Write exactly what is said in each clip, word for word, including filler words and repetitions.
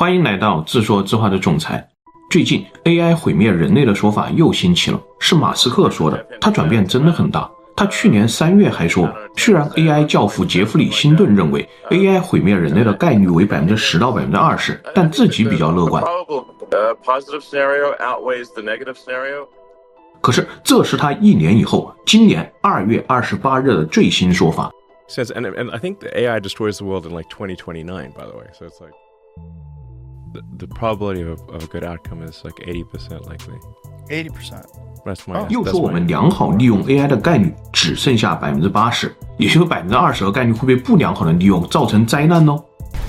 欢迎来到自说自话的总裁。最近 A I 毁灭人类的说法又兴起了，是马斯克说的，他转变真的很大。他去年三月还说，虽然 A I 教父杰弗里·辛顿认为 A I 毁灭人类的概率为 百分之十到百分之二十， 但自己比较乐观。可是这是他一年以后，今年二月二十八日的最新说法。 Says, and, and I think the A I destroys the world in like twenty twenty-nine, by the way. So it's like the, the probability of, of a good outcome is like eighty percent likely. eighty percent. That's my. 又说我们良好利用 A I 的概率只剩下 百分之八十， 也就是 百分之二十 的概率会被不良好的利用造成灾难哦。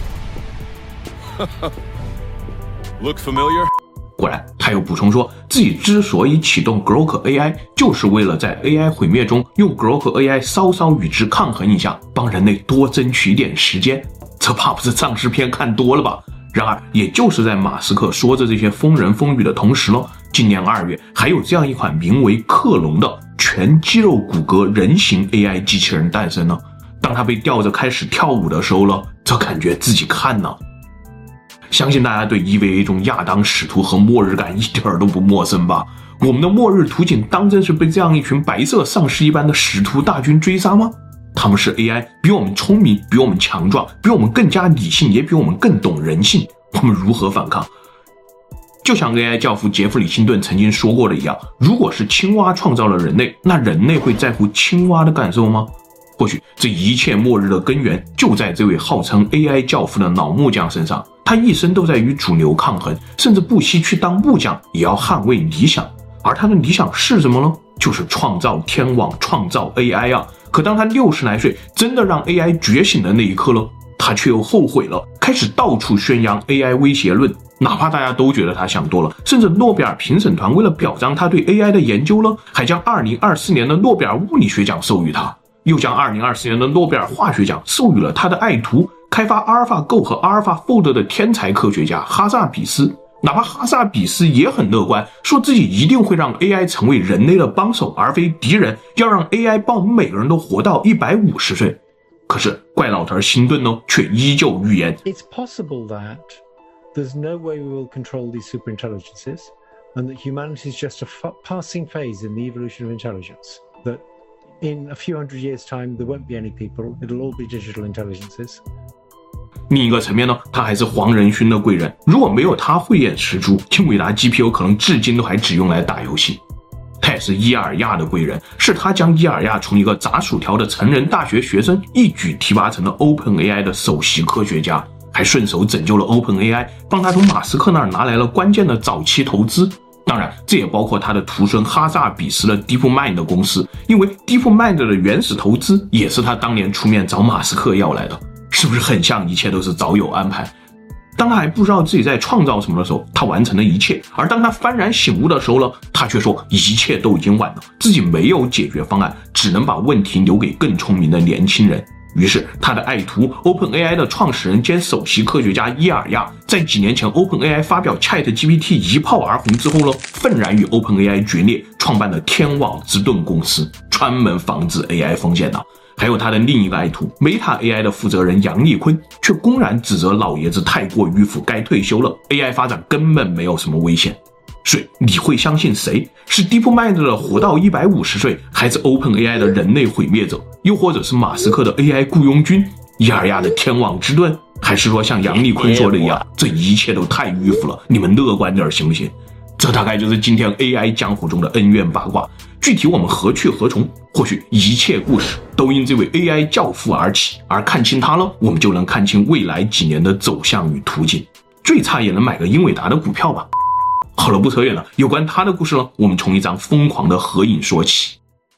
Look familiar? 果然，他又补充说，自己之所以启动 Grok A I， 就是为了在 A I 毁灭中用 Grok A I 稍稍与之抗衡一下，帮人类多争取一点时间。这怕不是丧尸片看多了吧？然而，也就是在马斯克说着这些风人风语的同时呢，今年二月还有这样一款名为克隆的全肌肉骨骼人形 A I 机器人诞生了。当他被吊着开始跳舞的时候呢，这感觉自己看呢。相信大家对 E V A 中亚当使徒和末日感一点都不陌生吧？我们的末日图景当真是被这样一群白色丧尸一般的使徒大军追杀吗？他们是 A I， 比我们聪明，比我们强壮，比我们更加理性，也比我们更懂人性，我们如何反抗？就像 A I 教父杰弗里·辛顿曾经说过的一样，如果是青蛙创造了人类，那人类会在乎青蛙的感受吗？或许这一切末日的根源就在这位号称 A I 教父的老木匠身上，他一生都在与主流抗衡，甚至不惜去当木匠也要捍卫理想。而他的理想是什么呢？就是创造天网，创造 A I 啊！可当他六十来岁真的让 A I 觉醒的那一刻了，他却又后悔了，开始到处宣扬 A I 威胁论。哪怕大家都觉得他想多了，甚至诺贝尔评审团为了表彰他对 A I 的研究呢，还将二零二四年的诺贝尔物理学奖授予他，又将二零二四年的诺贝尔化学奖授予了他的爱徒，开发阿尔法 Go 和阿尔法 Fold 的天才科学家哈萨比斯。哪怕哈萨比斯也很乐观，说自己一定会让 A I 成为人类的帮手而非敌人，要让 A I 帮我们每个人都活到一百五十岁。可是怪老头辛顿呢，却依旧预言 It's possible that there's no way we will control these super intelligences and that humanity is just a passing phase in the evolution of intelligence, that in a few hundred years time there won't be any people, it'll all be digital intelligences。 另一个层面呢，他还是黄仁勋的贵人，如果没有他慧眼识珠，英伟达 G P U 可能至今都还只用来打游戏。他也是伊尔亚的贵人，是他将伊尔亚从一个炸薯条的成人大学学生一举提拔成了 OpenAI 的首席科学家，还顺手拯救了 OpenAI， 帮他从马斯克那儿拿来了关键的早期投资。当然，这也包括他的徒孙哈萨比斯的 DeepMind 的公司，因为 DeepMind 的原始投资也是他当年出面找马斯克要来的。是不是很像一切都是早有安排？当他还不知道自己在创造什么的时候，他完成了一切；而当他幡然醒悟的时候呢，他却说一切都已经晚了，自己没有解决方案，只能把问题留给更聪明的年轻人。于是他的爱徒 OpenAI 的创始人兼首席科学家伊尔亚，在几年前 OpenAI 发表 ChatGPT 一炮而红之后呢，愤然与 OpenAI 决裂，创办了天网之盾公司，专门防止 A I 风险的。还有他的另一个爱徒 Meta A I 的负责人杨立坤，却公然指责老爷子太过迂腐，该退休了， A I 发展根本没有什么危险。所以你会相信谁？是 DeepMind 的活到一百五十岁，还是 OpenAI 的人类毁灭者？又或者是马斯克的 A I 雇佣军，伊尔亚的天网之盾？还是说像杨立坤说的一样，这一切都太迂腐了，你们乐观点行不行？这大概就是今天 A I 江湖中的恩怨八卦，具体我们何去何从？或许一切故事都因这位 A I 教父而起，而看清他了，我们就能看清未来几年的走向与途径，最差也能买个英伟达的股票吧。好了，不扯远了，有关他的故事呢，我们从一张疯狂的合影说起。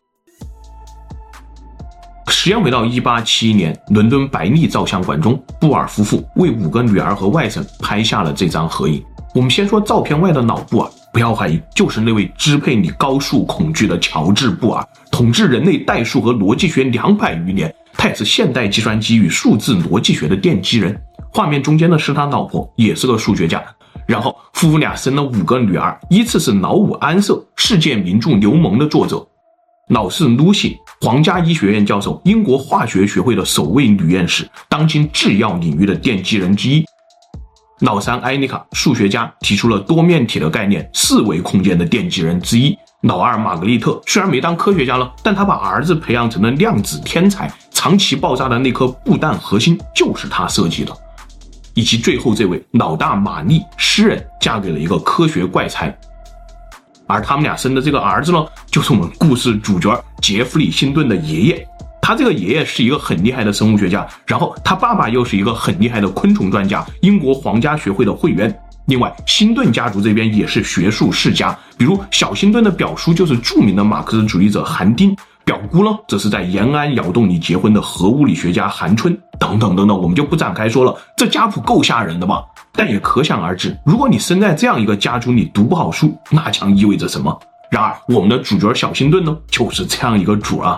时间回到一八七一年，伦敦白利照相馆中，布尔夫妇为五个女儿和外甥拍下了这张合影。我们先说照片外的老布尔，不要怀疑，就是那位支配你高数恐惧的乔治·布尔，统治人类代数和逻辑学两百余年，他也是现代计算机与数字逻辑学的奠基人。画面中间的是他老婆，也是个数学家。然后夫妇俩生了五个女儿，依次是老五安瑟，世界名著《刘蒙》的作者；老四 Lucy， 皇家医学院教授，英国化学学会的首位女院士，当今制药领域的奠基人之一。 老三埃尼卡数学家提出了多面体的概念，四维空间的奠基人之一。老二玛格丽特虽然没当科学家了，但他把儿子培养成了量子天才，长期爆炸的那颗布弹核心就是他设计的。以及最后这位老大玛丽，诗人嫁给了一个科学怪才，而他们俩生的这个儿子呢，就是我们故事主角杰弗里·辛顿的爷爷。他这个爷爷是一个很厉害的生物学家，然后他爸爸又是一个很厉害的昆虫专家，英国皇家学会的会员。另外，辛顿家族这边也是学术世家，比如小辛顿的表叔就是著名的马克思主义者韩丁，表姑呢则是在延安窑洞里结婚的核物理学家韩春，等等等等，我们就不展开说了。这家谱够吓人的吧？但也可想而知，如果你生在这样一个家族，你读不好书，那将意味着什么？然而，我们的主角小辛顿呢，就是这样一个主啊。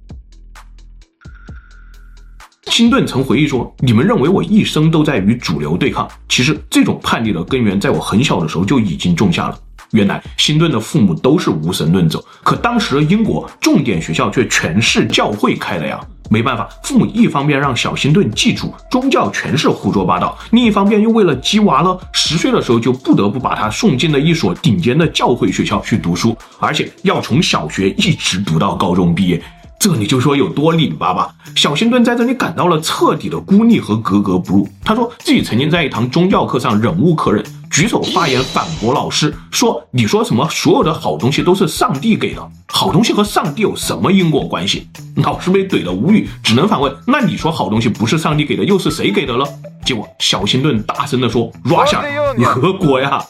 辛顿曾回忆说，你们认为我一生都在与主流对抗，其实这种叛逆的根源在我很小的时候就已经种下了。原来辛顿的父母都是无神论者，可当时的英国重点学校却全是教会开的呀。没办法，父母一方面让小辛顿记住宗教全是胡说八道，另一方面又为了鸡娃了，十岁的时候就不得不把他送进了一所顶尖的教会学校去读书，而且要从小学一直读到高中毕业。这你就说有多拧巴吧。小辛顿在这里感到了彻底的孤立和格格不入。他说自己曾经在一堂宗教课上忍无可忍，举手发言反驳老师，说你说什么所有的好东西都是上帝给的，好东西和上帝有什么因果关系？老师被怼得无语，只能反问，那你说好东西不是上帝给的，又是谁给的了？结果小辛顿大声地说 Russia， 你何国呀？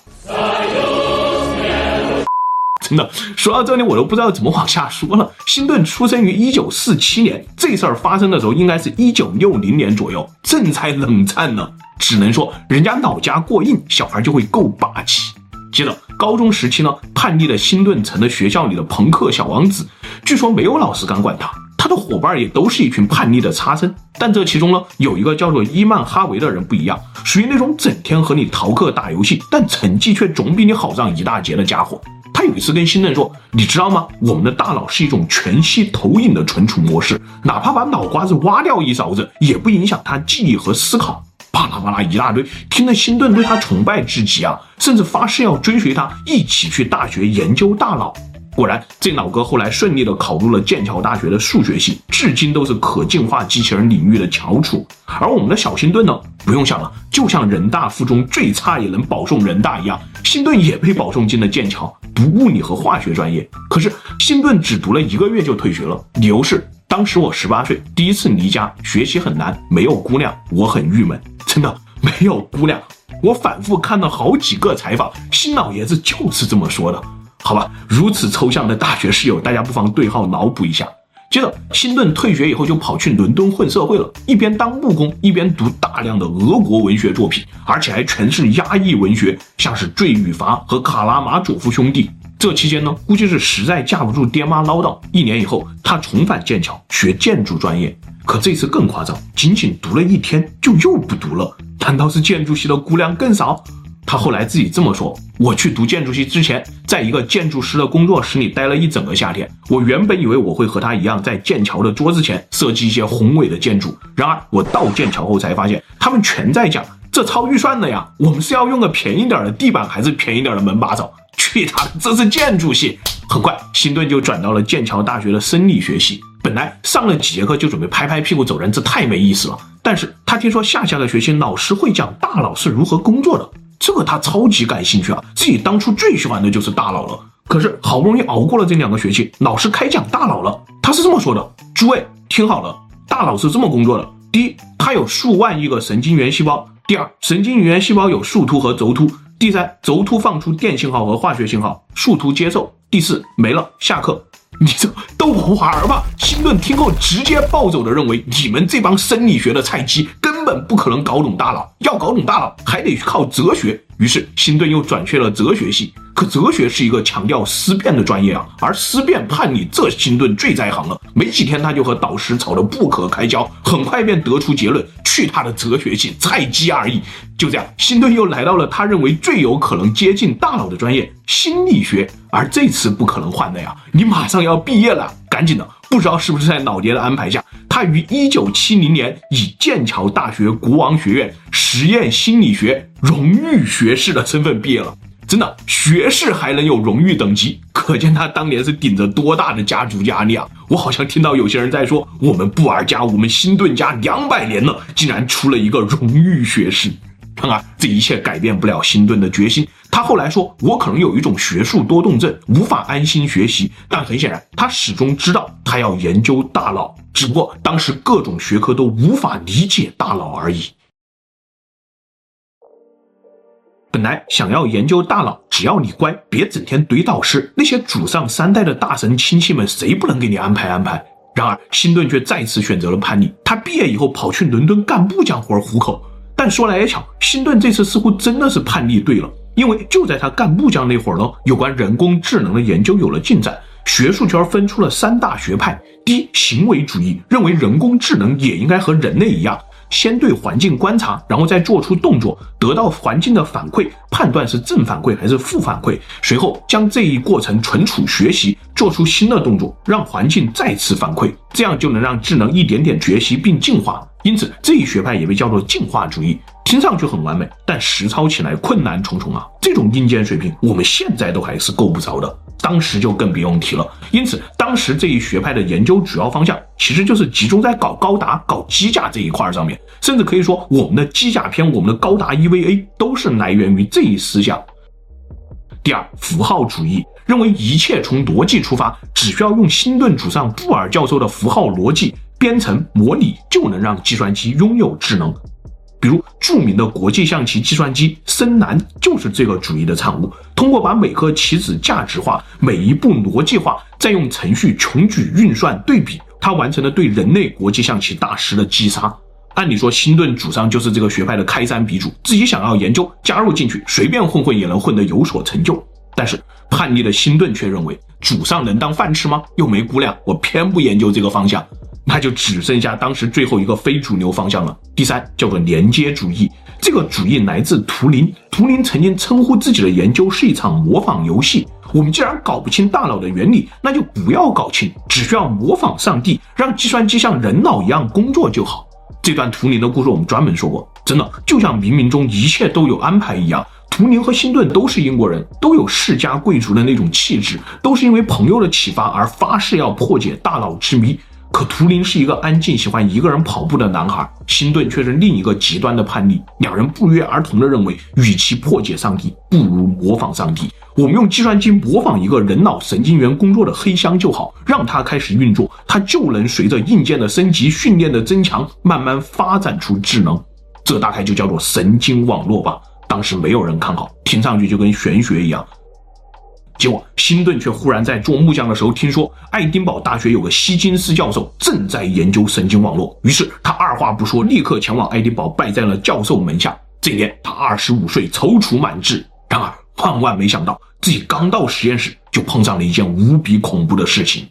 真的说到这里我都不知道怎么往下说了。辛顿出生于一九四七年，这事儿发生的时候应该是一九六零年左右，正在冷战呢。只能说人家老家过硬，小孩就会够霸气。接着高中时期呢，叛逆的辛顿成了学校里的朋克小王子，据说没有老师敢管他，他的伙伴也都是一群叛逆的差生。但这其中呢，有一个叫做伊曼哈维的人不一样，属于那种整天和你逃课打游戏，但成绩却总比你好上一大截的家伙。他有一次跟辛顿说，你知道吗，我们的大脑是一种全息投影的存储模式，哪怕把脑瓜子挖掉一勺子也不影响他记忆和思考。巴拉巴拉一大堆，听得辛顿对他崇拜至极啊，甚至发誓要追随他一起去大学研究大脑。果然这老哥后来顺利的考入了剑桥大学的数学系，至今都是可进化机器人领域的翘楚。而我们的小辛顿呢，不用想了，就像人大附中最差也能保送人大一样，辛顿也被保送进了剑桥，读物理和化学专业。可是辛顿只读了一个月就退学了，理由是当时我十八岁，第一次离家，学习很难，没有姑娘，我很郁闷。真的没有姑娘，我反复看了好几个采访，辛老爷子就是这么说的。好吧，如此抽象的大学室友，大家不妨对号脑补一下。接着辛顿退学以后就跑去伦敦混社会了，一边当木工一边读大量的俄国文学作品，而且还全是压抑文学，像是《罪与罚》和《卡拉马佐夫兄弟》。这期间呢，估计是实在架不住爹妈唠叨，一年以后他重返剑桥学建筑专业。可这次更夸张，仅仅读了一天就又不读了。难道是建筑系的姑娘更少？他后来自己这么说，我去读建筑系之前，在一个建筑师的工作室里待了一整个夏天。我原本以为我会和他一样，在剑桥的桌子前设计一些宏伟的建筑，然而我到剑桥后才发现，他们全在讲这超预算的呀，我们是要用个便宜点的地板还是便宜点的门把手？去他的，这是建筑系。很快辛顿就转到了剑桥大学的生理学系，本来上了几节课就准备拍拍屁股走人，这太没意思了。但是他听说下下个学期老师会讲大脑是如何工作的，这个他超级感兴趣啊，自己当初最喜欢的就是大脑了。可是好不容易熬过了这两个学期，老师开讲大脑了，他是这么说的，诸位听好了，大脑是这么工作的。第一，它有数万亿个神经元细胞；第二，神经元细胞有树突和轴突；第三，轴突放出电信号和化学信号，树突接受；第四，没了，下课。你这逗我玩吧！辛顿听后直接暴走的认为，你们这帮生理学的菜鸡根本不可能搞懂大脑，要搞懂大脑还得靠哲学。于是辛顿又转去了哲学系，可哲学是一个强调思辨的专业啊，而思辨叛逆这辛顿最在行了。没几天他就和导师吵得不可开交，很快便得出结论，去他的哲学系，菜鸡而已。就这样，辛顿又来到了他认为最有可能接近大脑的专业心理学，而这次不可能换的呀，你马上要毕业了，赶紧的。不知道是不是在老爹的安排下， 他于一九七零年以剑桥大学国王学院实验心理学荣誉学士的身份毕业了。真的，学士还能有荣誉等级，可见他当年是顶着多大的家族压力啊！我好像听到有些人在说，我们布尔家，我们辛顿家两百年了，竟然出了一个荣誉学士。当然，这一切改变不了辛顿的决心。他后来说，我可能有一种学术多动症，无法安心学习，但很显然，他始终知道他要研究大脑，只不过当时各种学科都无法理解大脑而已。本来想要研究大脑，只要你乖，别整天怼导师，那些祖上三代的大神亲戚们谁不能给你安排安排？然而辛顿却再次选择了叛逆，他毕业以后跑去伦敦干部将活糊口。但说来也巧，辛顿这次似乎真的是叛逆对了，因为就在他干部将那会儿呢，有关人工智能的研究有了进展，学术圈分出了三大学派。第一，行为主义，认为人工智能也应该和人类一样，先对环境观察，然后再做出动作，得到环境的反馈，判断是正反馈还是负反馈，随后将这一过程存储学习，做出新的动作，让环境再次反馈，这样就能让智能一点点学习并进化。因此这一学派也被叫做进化主义，听上去很完美，但实操起来困难重重啊！这种硬件水平我们现在都还是够不着的，当时就更别用提了。因此当时这一学派的研究主要方向其实就是集中在搞高达、搞机甲这一块上面，甚至可以说我们的机甲片、我们的高达 E V A 都是来源于这一思想。第二，符号主义，认为一切从逻辑出发，只需要用辛顿祖上布尔教授的符号逻辑编程模拟，就能让计算机拥有智能。比如著名的国际象棋计算机深蓝就是这个主义的产物，通过把每颗棋子价值化，每一步逻辑化，再用程序穷举运算对比，它完成了对人类国际象棋大师的击杀。按理说辛顿祖上就是这个学派的开山鼻祖，自己想要研究加入进去，随便混混也能混得有所成就。但是叛逆的辛顿却认为，祖上能当饭吃吗？又没姑娘，我偏不研究这个方向。那就只剩下当时最后一个非主流方向了。第三，叫做连接主义，这个主义来自图灵。图灵曾经称呼自己的研究是一场模仿游戏。我们既然搞不清大脑的原理，那就不要搞清，只需要模仿上帝，让计算机像人脑一样工作就好。这段图灵的故事我们专门说过，真的就像冥冥中一切都有安排一样。图灵和辛顿都是英国人，都有世家贵族的那种气质，都是因为朋友的启发而发誓要破解大脑之谜。可图灵是一个安静喜欢一个人跑步的男孩，辛顿却是另一个极端的叛逆。两人不约而同地认为，与其破解上帝，不如模仿上帝。我们用计算机模仿一个人脑神经元工作的黑箱就好，让它开始运作，它就能随着硬件的升级、训练的增强，慢慢发展出智能。这大概就叫做神经网络吧。当时没有人看好，听上去就跟玄学一样。结果辛顿却忽然在做木匠的时候听说爱丁堡大学有个希金斯教授正在研究神经网络，于是他二话不说立刻前往爱丁堡拜在了教授门下。这年他二十五岁，踌躇满志。然而万万没想到，自己刚到实验室就碰上了一件无比恐怖的事情。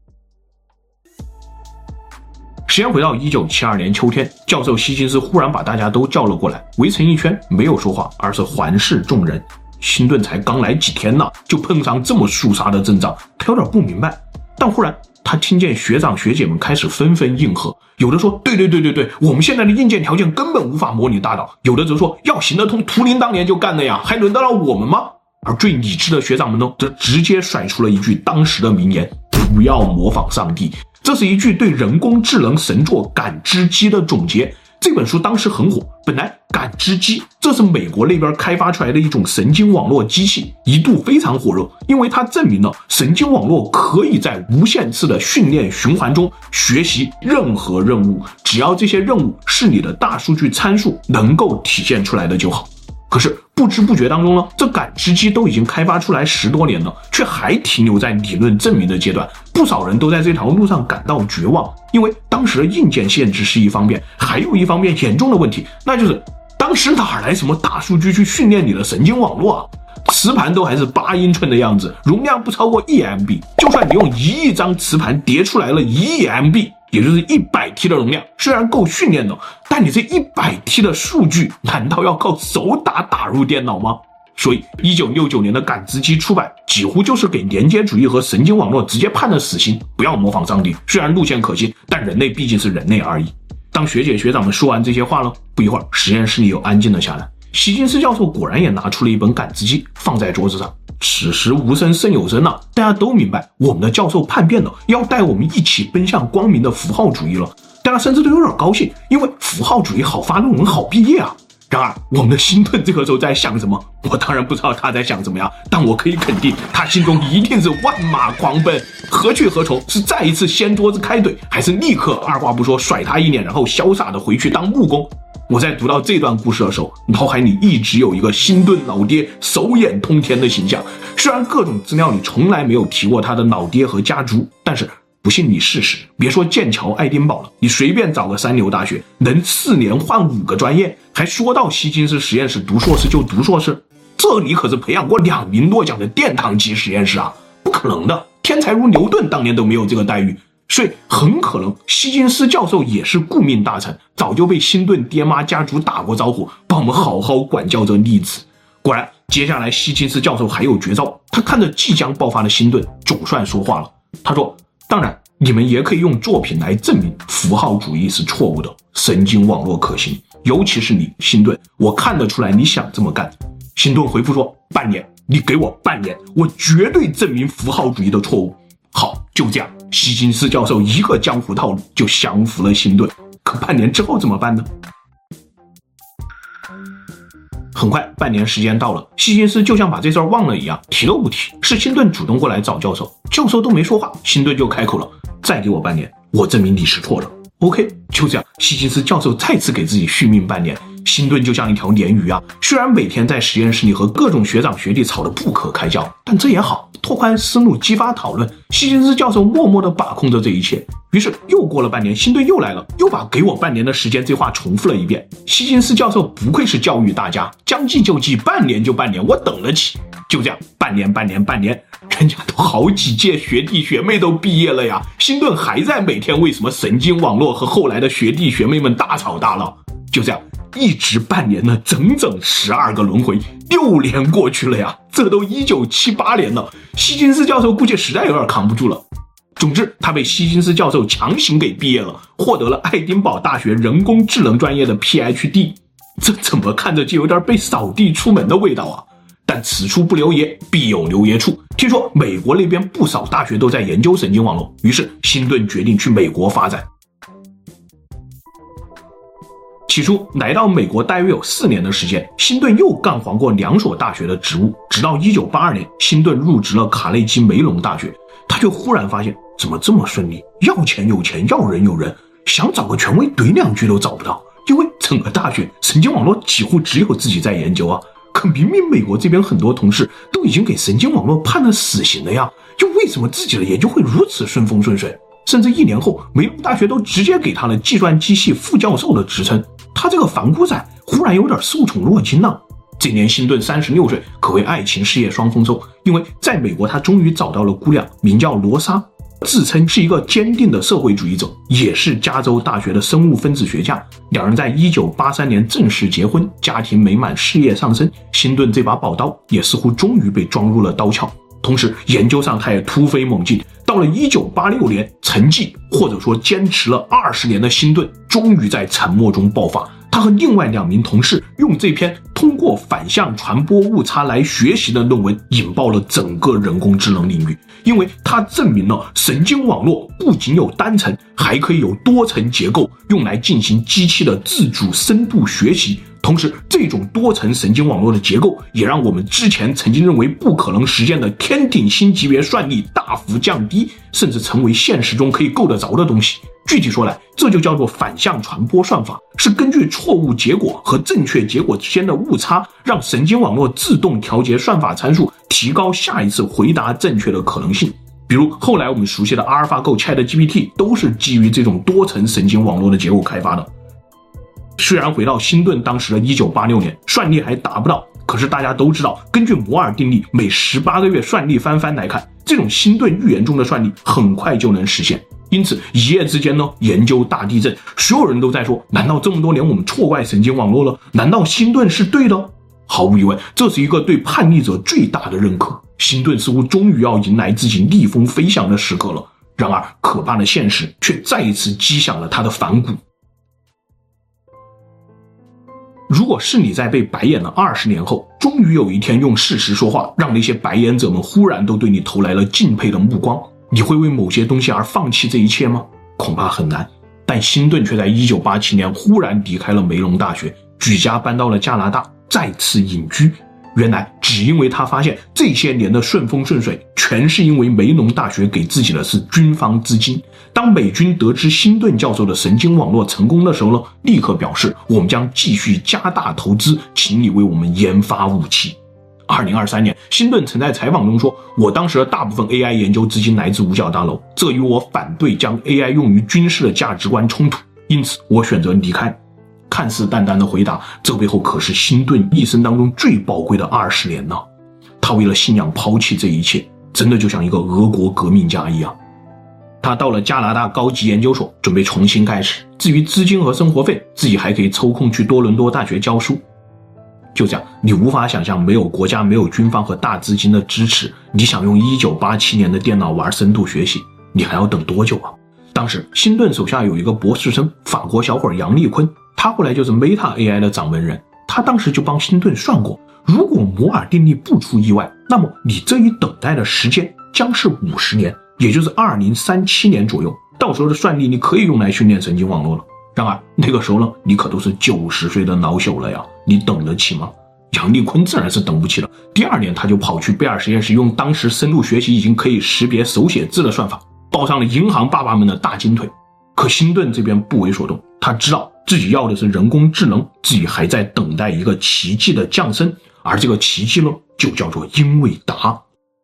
时间回到一九七二年秋天，教授希金斯忽然把大家都叫了过来，围成一圈，没有说话，而是环视众人。辛顿才刚来几天呢，就碰上这么肃杀的阵仗，他有点不明白。但忽然他听见学长学姐们开始纷纷应和，有的说对对对对对，我们现在的硬件条件根本无法模拟大脑，有的则说要行得通，图灵当年就干了呀，还轮得到我们吗？而最理智的学长们呢，则直接甩出了一句当时的名言：不要模仿上帝。这是一句对人工智能神作感知机的总结。这本书当时很火，本来感知机这是美国那边开发出来的一种神经网络机器，一度非常火热，因为它证明了神经网络可以在无限次的训练循环中学习任何任务，只要这些任务是你的大数据参数能够体现出来的就好。可是不知不觉当中呢，这感知机都已经开发出来十多年了，却还停留在理论证明的阶段。不少人都在这条路上感到绝望，因为当时的硬件限制是一方面，还有一方面严重的问题，那就是当时哪来什么大数据去训练你的神经网络啊？磁盘都还是八英寸的样子，容量不超过一 M B， 就算你用一亿张磁盘叠出来了一亿 M B， 也就是一百 T 的容量，虽然够训练的，但你这一百 T 的数据难道要靠手打打入电脑吗？ 所以一九六九年的感知机出版几乎就是给连接主义和神经网络直接判了死刑，不要模仿上帝，虽然路线可信，但人类毕竟是人类而已。当学姐学长们说完这些话了，不一会儿实验室里又安静了下来。希金斯教授果然也拿出了一本感知机放在桌子上，此时无声胜有声啊，大家都明白我们的教授叛变了，要带我们一起奔向光明的符号主义了。大家甚至都有点高兴，因为符号主义好发论文好毕业啊。然而我们的辛顿这个时候在想什么，我当然不知道他在想什么呀，但我可以肯定他心中一定是万马狂奔，何去何从？是再一次掀桌子开怼，还是立刻二话不说甩他一脸，然后潇洒的回去当木工？我在读到这段故事的时候，脑海里一直有一个辛顿老爹手眼通天的形象，虽然各种资料里从来没有提过他的老爹和家族，但是不信你试试，别说剑桥、爱丁堡了，你随便找个三流大学，能四年换五个专业，还说到希金斯实验室读硕士就读硕士，这里可是培养过两名诺奖的殿堂级实验室啊，不可能的，天才如牛顿当年都没有这个待遇。所以很可能希金斯教授也是顾命大臣，早就被辛顿爹妈家族打过招呼，帮我们好好管教着粒子。果然接下来希金斯教授还有绝招，他看着即将爆发的辛顿总算说话了。他说，当然你们也可以用作品来证明符号主义是错误的，神经网络可行，尤其是你辛顿，我看得出来你想这么干。辛顿回复说，半年，你给我半年，我绝对证明符号主义的错误。好，就这样，希金斯教授一个江湖套路就降服了辛顿。可半年之后怎么办呢？很快半年时间到了，希金斯就像把这事儿忘了一样，提都不提。是辛顿主动过来找教授，教授都没说话，辛顿就开口了，再给我半年，我证明你是错的。 OK， 就这样，希金斯教授再次给自己续命半年。辛顿就像一条鲶鱼啊，虽然每天在实验室里和各种学长学弟吵得不可开交，但这也好，拓宽思路，激发讨论。希金斯教授默默地把控着这一切。于是又过了半年，辛顿又来了，又把给我半年的时间这话重复了一遍。希金斯教授不愧是教育大家，将计就计，半年就半年，我等得起。就这样，半年半年半年，人家都好几届学弟学妹都毕业了呀，辛顿还在每天为什么神经网络和后来的学弟学妹们大吵大闹。就这样一直半年了，整整十二个轮回，六年过去了呀，这都一九七八年了。希金斯教授估计实在有点扛不住了。总之，他被希金斯教授强行给毕业了，获得了爱丁堡大学人工智能专业的 P H D。这怎么看着就有点被扫地出门的味道啊？但此处不留爷，必有留爷处。听说美国那边不少大学都在研究神经网络，于是辛顿决定去美国发展。起初来到美国大约有四年的时间，辛顿又干黄过两所大学的职务，直到一九八二年，辛顿入职了卡内基梅隆大学。他就忽然发现怎么这么顺利，要钱有钱，要人有人，想找个权威怼两句都找不到，因为整个大学神经网络几乎只有自己在研究啊。可明明美国这边很多同事都已经给神经网络判了死刑了呀，就为什么自己的研究会如此顺风顺水？甚至一年后，梅隆大学都直接给他了计算机系副教授的职称。他这个反骨仔忽然有点受宠若惊了。这年辛顿三十六岁，可谓爱情事业双丰收，因为在美国他终于找到了姑娘，名叫罗莎，自称是一个坚定的社会主义者，也是加州大学的生物分子学家。两人在一九八三年正式结婚，家庭美满，事业上升。辛顿这把宝刀也似乎终于被装入了刀鞘，同时研究上他也突飞猛进。到了一九八六年，成绩或者说坚持了二十年的辛顿终于在沉默中爆发。他和另外两名同事用这篇通过反向传播误差来学习的论文引爆了整个人工智能领域，因为它证明了神经网络不仅有单层，还可以有多层结构，用来进行机器的自主深度学习。同时，这种多层神经网络的结构也让我们之前曾经认为不可能实现的天顶星级别算力大幅降低，甚至成为现实中可以够得着的东西。具体说来，这就叫做反向传播算法，是根据错误结果和正确结果之间的误差，让神经网络自动调节算法参数，提高下一次回答正确的可能性。比如后来我们熟悉的 AlphaGo、ChatGPT 都是基于这种多层神经网络的结构开发的。虽然回到辛顿当时的一九八六年，算力还达不到，可是大家都知道，根据摩尔定律，每十八个月算力翻番来看，这种辛顿预言中的算力很快就能实现。因此一夜之间呢，研究大地震，所有人都在说，难道这么多年我们错怪神经网络了？难道辛顿是对的？ 毫无疑问，这是一个对叛逆者最大的认可。辛顿似乎终于要迎来自己逆风飞翔的时刻了。然而，可怕的现实却再一次击响了他的反骨。如果是你在被白眼了二十年后，终于有一天用事实说话，让那些白眼者们忽然都对你投来了敬佩的目光，你会为某些东西而放弃这一切吗？恐怕很难。但辛顿却在一九八七年忽然离开了梅隆大学，举家搬到了加拿大，再次隐居。原来只因为他发现这些年的顺风顺水全是因为梅隆大学给自己的是军方资金。当美军得知辛顿教授的神经网络成功的时候呢，立刻表示我们将继续加大投资，请你为我们研发武器。二零二三年，辛顿曾在采访中说，我当时的大部分 A I 研究资金来自五角大楼，这与我反对将 A I 用于军事的价值观冲突，因此我选择离开。看似淡淡的回答，这背后可是辛顿一生当中最宝贵的二十年呢。他为了信仰抛弃这一切，真的就像一个俄国革命家一样。他到了加拿大高级研究所，准备重新开始。至于资金和生活费，自己还可以抽空去多伦多大学教书。就这样，你无法想象没有国家、没有军方和大资金的支持，你想用一九八七年的电脑玩深度学习，你还要等多久啊？当时辛顿手下有一个博士生，法国小伙杨立坤，他后来就是 Meta A I 的掌门人。他当时就帮辛顿算过，如果摩尔定律不出意外，那么你这一等待的时间将是五十年，也就是二零三七年左右。到时候的算力你可以用来训练神经网络了。然而那个时候呢，你可都是九十岁的老朽了呀，你等得起吗？杨立坤自然是等不起了。第二年他就跑去贝尔实验室，用当时深度学习已经可以识别手写字的算法，抱上了银行爸爸们的大金腿。可辛顿这边不为所动，他知道自己要的是人工智能，自己还在等待一个奇迹的降生，而这个奇迹呢，就叫做英伟达。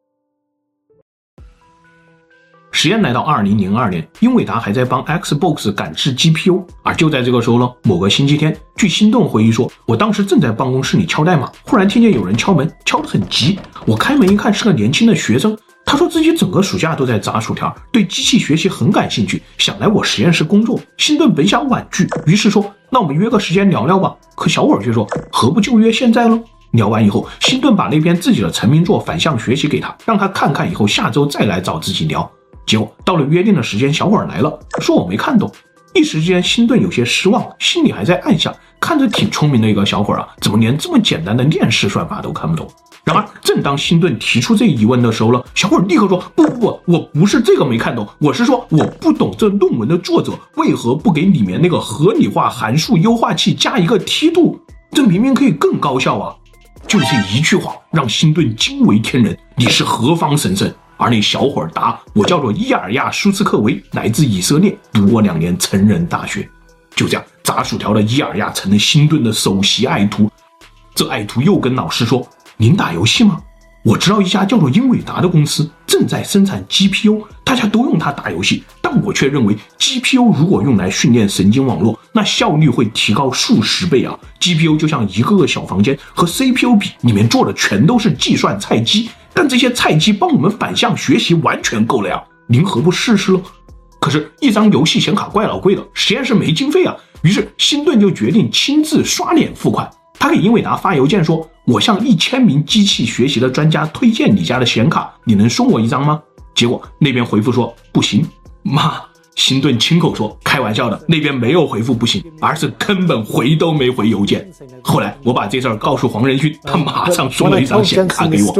时间来到二零零二年，英伟达还在帮 Xbox 赶制 G P U， 而就在这个时候呢，某个星期天，据辛顿回忆说，我当时正在办公室里敲代码，忽然听见有人敲门，敲得很急。我开门一看，是个年轻的学生。他说自己整个暑假都在炸薯条，对机器学习很感兴趣，想来我实验室工作。辛顿本想婉拒，于是说，那我们约个时间聊聊吧。可小伙却说，何不就约现在了？聊完以后，辛顿把那篇自己的成名作反向学习给他，让他看看以后下周再来找自己聊。结果到了约定的时间，小伙来了，说我没看懂。一时之间，辛顿有些失望，心里还在暗想，看着挺聪明的一个小伙啊，怎么连这么简单的链式算法都看不懂？然而，正当辛顿提出这疑问的时候呢，小伙立刻说：“不不不，我不是这个没看懂，我是说我不懂这论文的作者为何不给里面那个合理化函数优化器加一个梯度，这明明可以更高效啊！”就这一句话，让辛顿惊为天人：“你是何方神圣？”而那小伙答：“我叫做伊尔亚·舒斯克维，来自以色列，读过两年成人大学。”就这样，炸薯条的伊尔亚成了辛顿的首席爱徒。这爱徒又跟老师说：“您打游戏吗？我知道一家叫做英伟达的公司正在生产 G P U， 大家都用它打游戏，但我却认为 G P U 如果用来训练神经网络，那效率会提高数十倍啊 ！G P U 就像一个个小房间，和 C P U 比，里面坐的全都是计算菜鸡，但这些菜鸡帮我们反向学习完全够了呀！您何不试试了？”可是，一张游戏显卡怪老贵的，实验室没经费啊。于是，辛顿就决定亲自刷脸付款。他给英伟达发邮件说：“我向一千名机器学习的专家推荐你家的显卡，你能送我一张吗？”结果那边回复说：“不行。”妈，辛顿亲口说：“开玩笑的，那边没有回复不行，而是根本回都没回邮件。”后来我把这事儿告诉黄仁勋，他马上送了一张显卡给我。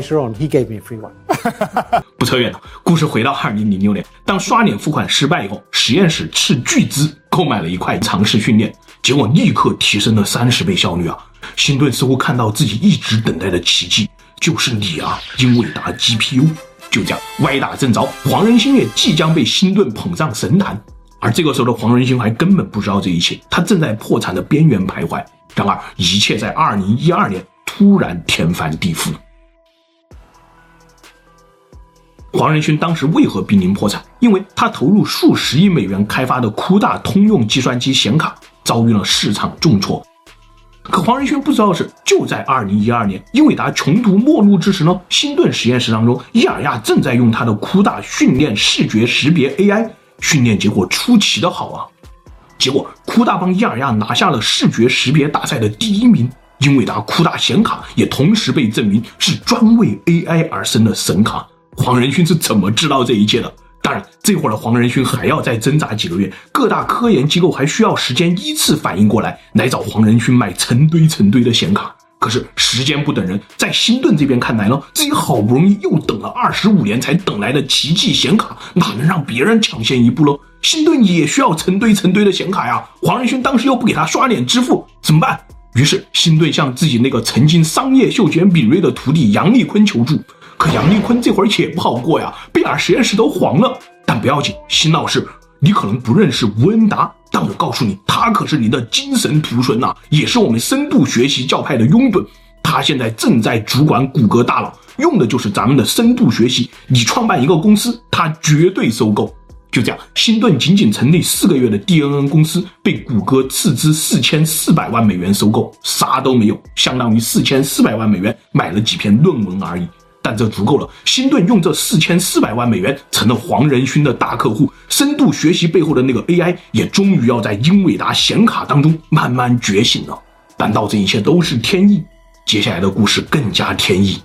不扯远了，故事回到二零零六年，当刷脸付款失败以后，实验室斥巨资购买了一块尝试训练，结果立刻提升了三十倍效率啊！辛顿似乎看到自己一直等待的奇迹，就是你啊，英伟达 G P U。就这样，歪打正着，黄仁勋也即将被辛顿捧上神坛。而这个时候的黄仁勋还根本不知道这一切，他正在破产的边缘徘徊。然而，一切在二零一二年突然天翻地覆。黄仁勋当时为何濒临破产？因为他投入数十亿美元开发的酷大通用计算机显卡遭遇了市场重挫。可黄仁勋不知道的是，就在二零一二年，英伟达穷途末路之时呢，辛顿实验室当中，伊尔亚正在用他的酷大训练视觉识别 A I， 训练结果出奇的好啊！结果酷大帮伊尔亚拿下了视觉识别大赛的第一名， 英伟达酷大显卡也同时被证明是专为 A I 而生的神卡。黄仁勋是怎么知道这一切的？当然，这会儿的黄仁勋还要再挣扎几个月，各大科研机构还需要时间依次反应过来，来找黄仁勋买成堆成堆的显卡。可是时间不等人，在辛顿这边看来呢，自己好不容易又等了二十五年才等来的奇迹显卡，哪能让别人抢先一步喽？辛顿也需要成堆成堆的显卡呀，黄仁勋当时又不给他刷脸支付，怎么办？于是辛顿向自己那个曾经商业嗅觉敏锐的徒弟杨立坤求助。可杨立坤这会儿也不好过呀，贝尔实验室都黄了。但不要紧，辛老师，你可能不认识吴恩达，但我告诉你，他可是你的精神徒孙呐、啊，也是我们深度学习教派的拥趸。他现在正在主管谷歌大佬，用的就是咱们的深度学习。你创办一个公司，他绝对收购。就这样，辛顿仅仅成立四个月的 D N N 公司被谷歌斥资四千四百万美元收购，啥都没有，相当于四千四百万美元买了几篇论文而已。但这足够了，辛顿用这四千四百万美元成了黄仁勋的大客户，深度学习背后的那个 A I 也终于要在英伟达显卡当中慢慢觉醒了。难道这一切都是天意？接下来的故事更加天意。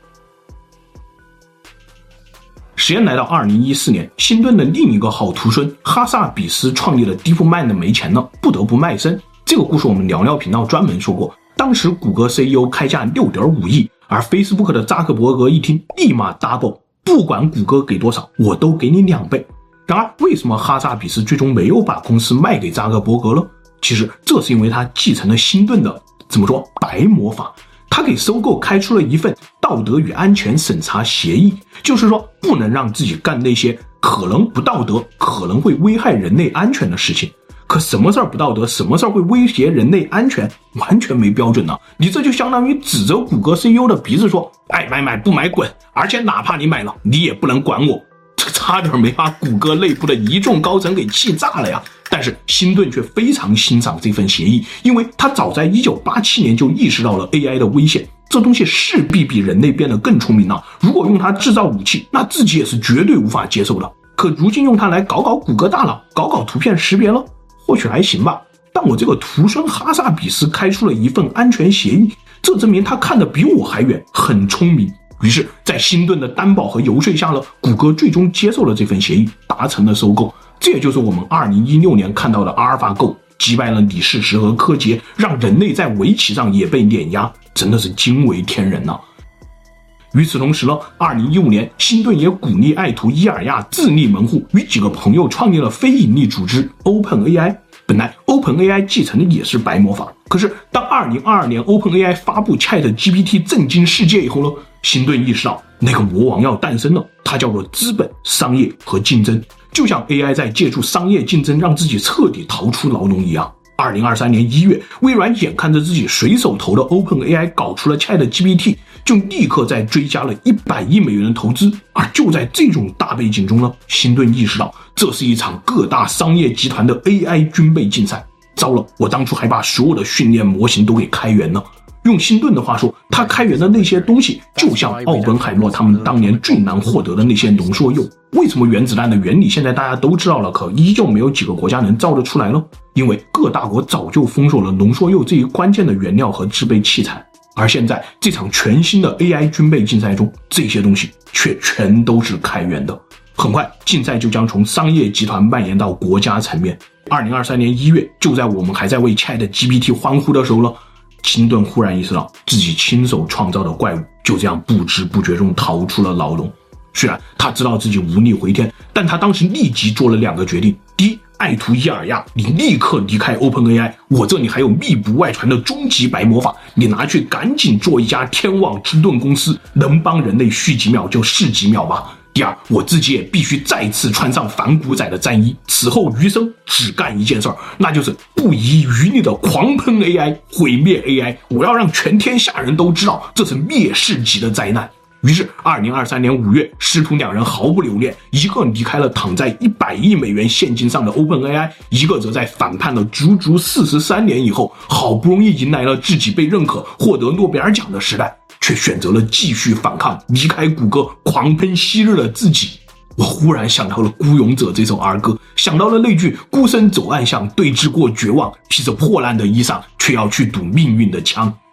时间来到二零一四年，辛顿的另一个好徒孙哈萨比斯创立了 DeepMind 没钱了，不得不卖身。这个故事我们聊聊频道专门说过，当时谷歌 C E O 开价 六点五亿，而 Facebook 的扎克伯格一听，立马 double， 不管谷歌给多少，我都给你两倍。然而，为什么哈萨比斯最终没有把公司卖给扎克伯格了？其实这是因为他继承了辛顿的怎么说白魔法，他给收购开出了一份道德与安全审查协议，就是说不能让自己干那些可能不道德、可能会危害人类安全的事情。可什么事儿不道德，什么事儿会威胁人类安全，完全没标准呢、啊？你这就相当于指着谷歌 C E O 的鼻子说，爱买买不买滚，而且哪怕你买了，你也不能管我。这差点没把谷歌内部的一众高层给气炸了呀！但是辛顿却非常欣赏这份协议，因为他早在一九八七年就意识到了 A I 的危险，这东西势必比人类变得更聪明了。如果用它制造武器，那自己也是绝对无法接受的。可如今用它来搞搞谷歌大佬，搞搞图片识别了，或许还行吧。但我这个徒孙哈萨比斯开出了一份安全协议，这证明他看得比我还远，很聪明。于是在辛顿的担保和游说下了，谷歌最终接受了这份协议，达成了收购。这也就是我们二零一六年看到的阿尔法狗击败了李世石和柯洁，让人类在围棋上也被碾压，真的是惊为天人呐、啊。与此同时呢，二零一五年，辛顿也鼓励爱图伊尔亚自立门户，与几个朋友创立了非盈利组织 OpenAI。本来 OpenAI 继承的也是白魔法，可是当二零二二年 OpenAI 发布 ChatGPT 震惊世界以后呢，辛顿意识到那个魔王要诞生了，它叫做资本、商业和竞争。就像 A I 在借助商业竞争让自己彻底逃出牢笼一样。二零二三年一月，微软眼看着自己随手投的 OpenAI 搞出了 ChatGPT， 就立刻在追加了一百亿美元的投资。而就在这种大背景中呢，辛顿意识到这是一场各大商业集团的 A I 军备竞赛。糟了，我当初还把所有的训练模型都给开源了。用辛顿的话说，他开源的那些东西就像奥本海默他们当年最难获得的那些浓缩铀。为什么原子弹的原理现在大家都知道了，可依旧没有几个国家能造得出来呢？因为各大国早就封锁了浓缩铀这一关键的原料和制备器材。而现在这场全新的 A I 军备竞赛中，这些东西却全都是开源的。很快竞赛就将从商业集团蔓延到国家层面。二零二三年一月，就在我们还在为 ChatGPT 欢呼的时候了，辛顿忽然意识到自己亲手创造的怪物就这样不知不觉中逃出了牢笼。虽然他知道自己无力回天，但他当时立即做了两个决定。第一，爱图伊尔亚，你立刻离开 OpenAI， 我这里还有密不外传的终极白魔法，你拿去赶紧做一家天网之盾公司，能帮人类续几秒就是几秒吧。第二，我自己也必须再次穿上反骨仔的战衣，此后余生只干一件事儿，那就是不遗余力的狂喷 A I， 毁灭 A I， 我要让全天下人都知道这是灭世级的灾难。于是二零二三年五月，师徒两人毫不留恋，一个离开了躺在一百亿美元现金上的 OpenAI， 一个则在反叛了足足四十三年以后，好不容易迎来了自己被认可、获得诺贝尔奖的时代，却选择了继续反抗，离开谷歌，狂喷昔日的自己。我忽然想到了《孤勇者》这首儿歌，想到了那句孤身走暗巷，对峙过绝望，披着破烂的衣裳，却要去赌命运的枪。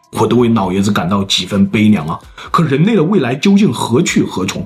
我都为老爷子感到几分悲凉啊！可人类的未来究竟何去何从？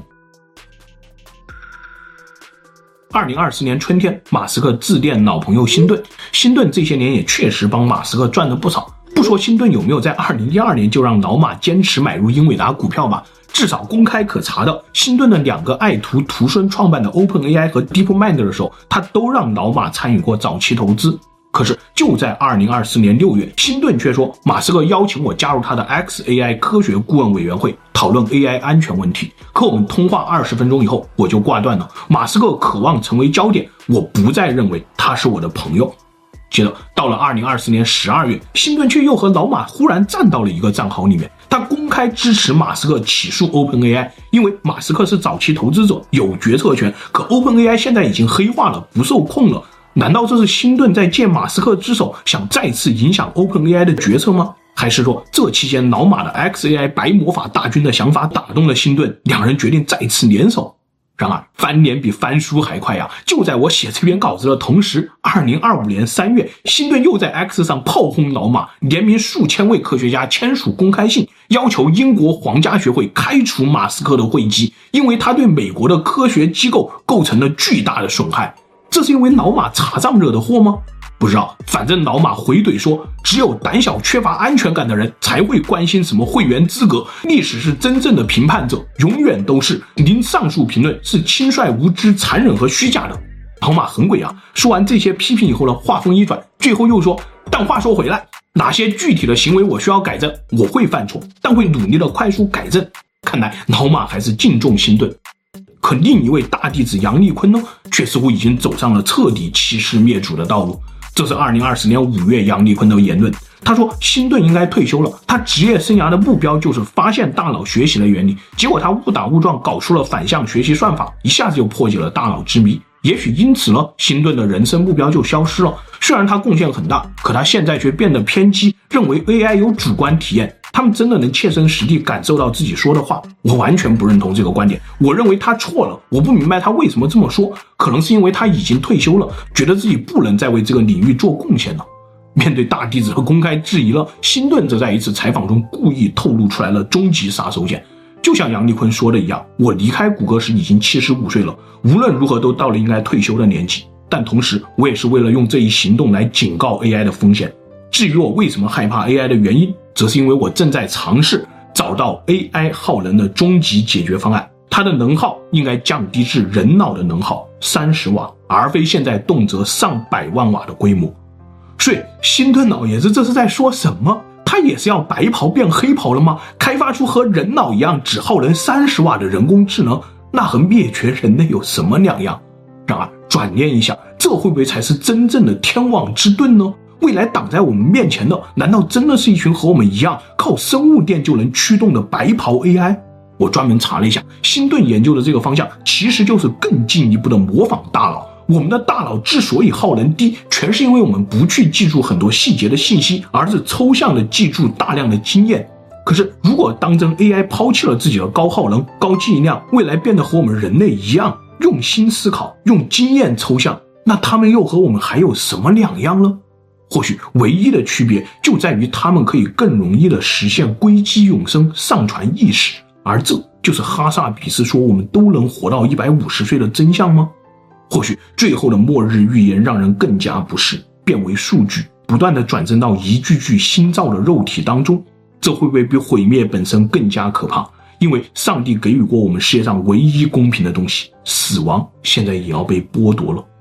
二零二四年春天，马斯克致电老朋友辛顿，辛顿这些年也确实帮马斯克赚了不少。不说辛顿有没有在二零一二年就让老马坚持买入英伟达股票吧，至少公开可查的，辛顿的两个爱徒徒孙创办的 OpenAI 和 DeepMind 的时候，他都让老马参与过早期投资。可是就在二零二四年六月，辛顿却说马斯克邀请我加入他的 X A I 科学顾问委员会，讨论 A I 安全问题。可我们通话二十分钟以后，我就挂断了。马斯克渴望成为焦点，我不再认为他是我的朋友。接着到了二零二四年十二月，辛顿却又和老马忽然站到了一个账号里面，他公开支持马斯克起诉 OpenAI， 因为马斯克是早期投资者，有决策权，可 OpenAI 现在已经黑化了，不受控了。难道这是辛顿在借马斯克之手，想再次影响 OpenAI 的决策吗？还是说这期间老马的 X A I 白魔法大军的想法打动了辛顿，两人决定再次联手？然而翻脸比翻书还快呀！就在我写这篇稿子的同时，二零二五年三月，辛顿又在 X 上炮轰老马，联名数千位科学家签署公开信，要求英国皇家学会开除马斯克的会籍，因为他对美国的科学机构构成了巨大的损害。这是因为老马查账惹的祸吗？不知道，反正老马回怼说，只有胆小缺乏安全感的人才会关心什么会员资格，历史是真正的评判者，永远都是您上述评论是轻率无知残忍和虚假的。老马很鬼啊，说完这些批评以后呢，话锋一转，最后又说，但话说回来，哪些具体的行为我需要改正，我会犯错，但会努力的快速改正。看来老马还是敬重辛顿。可另一位大弟子杨立坤呢，却似乎已经走上了彻底欺师灭祖的道路。这是二零二四年五月杨立坤的言论，他说辛顿应该退休了，他职业生涯的目标就是发现大脑学习的原理，结果他误打误撞搞出了反向学习算法，一下子就破解了大脑之谜。也许因此呢，辛顿的人生目标就消失了。虽然他贡献很大，可他现在却变得偏激，认为 A I 有主观体验，他们真的能切身实地感受到自己说的话。我完全不认同这个观点，我认为他错了。我不明白他为什么这么说，可能是因为他已经退休了，觉得自己不能再为这个领域做贡献了。面对大弟子的公开质疑了，辛顿则在一次采访中故意透露出来了终极杀手锏。就像杨立坤说的一样，我离开谷歌时已经七十五岁了，无论如何都到了应该退休的年纪，但同时我也是为了用这一行动来警告 A I 的风险。至于我为什么害怕 A I 的原因，则是因为我正在尝试找到 A I 耗能的终极解决方案，它的能耗应该降低至人脑的能耗三十瓦，而非现在动辄上百万瓦的规模。所以辛顿老爷子这是在说什么？他也是要白袍变黑袍了吗？开发出和人脑一样只耗能三十瓦的人工智能，那和灭绝人类有什么两样？然而转念一想，这会不会才是真正的天网之盾呢？未来挡在我们面前的，难道真的是一群和我们一样靠生物电就能驱动的白袍 A I？ 我专门查了一下，辛顿研究的这个方向其实就是更进一步的模仿大脑。我们的大脑之所以耗能低，全是因为我们不去记住很多细节的信息，而是抽象的记住大量的经验。可是如果当真 A I 抛弃了自己的高耗能、高记忆量，未来变得和我们人类一样用心思考、用经验抽象，那他们又和我们还有什么两样呢？或许唯一的区别就在于他们可以更容易的实现硅基永生、上传意识，而这就是哈萨比斯说我们都能活到一百五十岁的真相吗？或许最后的末日预言让人更加不适，变为数据，不断的转增到一具具新造的肉体当中，这会不会比毁灭本身更加可怕？因为上帝给予过我们世界上唯一公平的东西，死亡现在也要被剥夺了。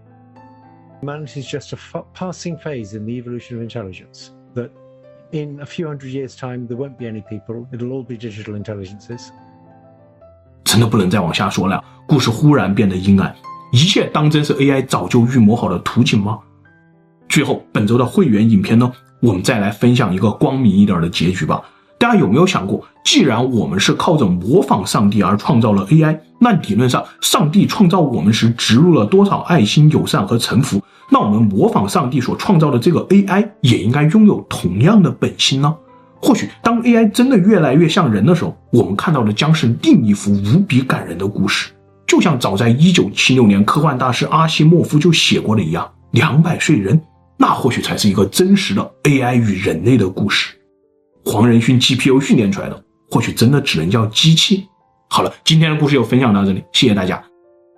Humanity is just a f- passing phase in the evolution of intelligence. That in a few hundred years' time, there won't be any people. It'll all be digital intelligences. 真的不能再往下说了，故事忽然变得阴暗。一切当真是 A I 早就预谋好的图景吗？最后本周的会员影片呢，我们再来分享一个光明一点的结局吧。大家有没有想过，既然我们是靠着模仿上帝而创造了 A I， 那理论上上帝创造我们时植入了多少爱心、友善和臣服，那我们模仿上帝所创造的这个 A I 也应该拥有同样的本性呢？或许当 A I 真的越来越像人的时候，我们看到的将是另一幅无比感人的故事。就像早在一九七六年科幻大师阿西莫夫就写过的一样，两百岁人，那或许才是一个真实的 A I 与人类的故事。 黄仁勋 G P U 训练出来的，或许真的只能叫机器。好了，今天的故事就分享到这里，谢谢大家。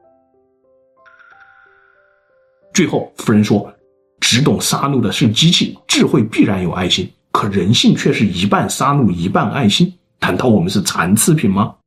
最后，夫人说，只懂杀戮的是机器，智慧必然有爱心，可人性却是一半杀戮一半爱心，难道我们是残次品吗？